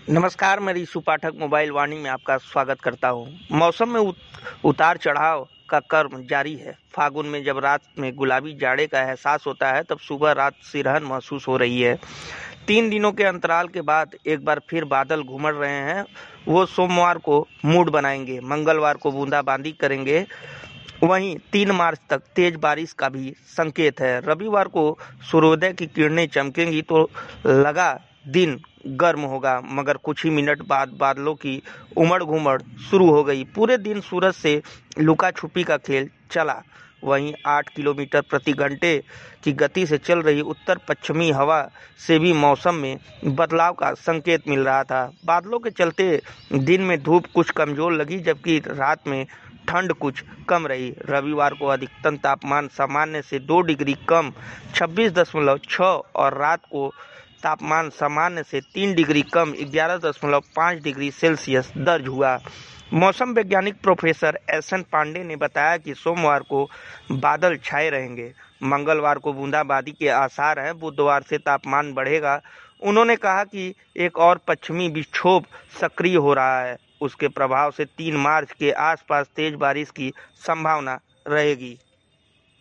नमस्कार, मैं ऋषु पाठक मोबाइल वाणी में आपका स्वागत करता हूं। मौसम में उतार चढ़ाव का क्रम जारी है। फागुन में जब रात में गुलाबी जाड़े का एहसास होता है, तब सुबह रात सिरहन महसूस हो रही है। 3 दिनों के अंतराल के बाद एक बार फिर बादल घुमड़ रहे हैं। वो सोमवार को मूड बनाएंगे, मंगलवार को बूंदाबांदी करेंगे। वहीं 3 मार्च तक तेज बारिश का भी संकेत है। रविवार को सूर्योदय की किरणें चमकेंगी तो लगा दिन गर्म होगा, मगर कुछ ही मिनट बाद बादलों की उमड़ घुमड़ शुरू हो गई। पूरे दिन सूरज से लुका छुपी का खेल चला। वहीं 8 किलोमीटर प्रति घंटे की गति से चल रही उत्तर पश्चिमी हवा से भी मौसम में बदलाव का संकेत मिल रहा था। बादलों के चलते दिन में धूप कुछ कमजोर लगी, जबकि रात में ठंड कुछ कम रही। रविवार को अधिकतम तापमान सामान्य से 2 डिग्री कम 26.6 और रात को तापमान सामान्य से 3 डिग्री कम 11.5 डिग्री सेल्सियस दर्ज हुआ। मौसम वैज्ञानिक प्रोफेसर एस.एन. पांडे ने बताया कि सोमवार को बादल छाए रहेंगे, मंगलवार को बूंदाबांदी के आसार हैं, बुधवार से तापमान बढ़ेगा। उन्होंने कहा कि एक और पश्चिमी विक्षोभ सक्रिय हो रहा है। उसके प्रभाव से 3 मार्च के आसपास तेज बारिश की संभावना रहेगी।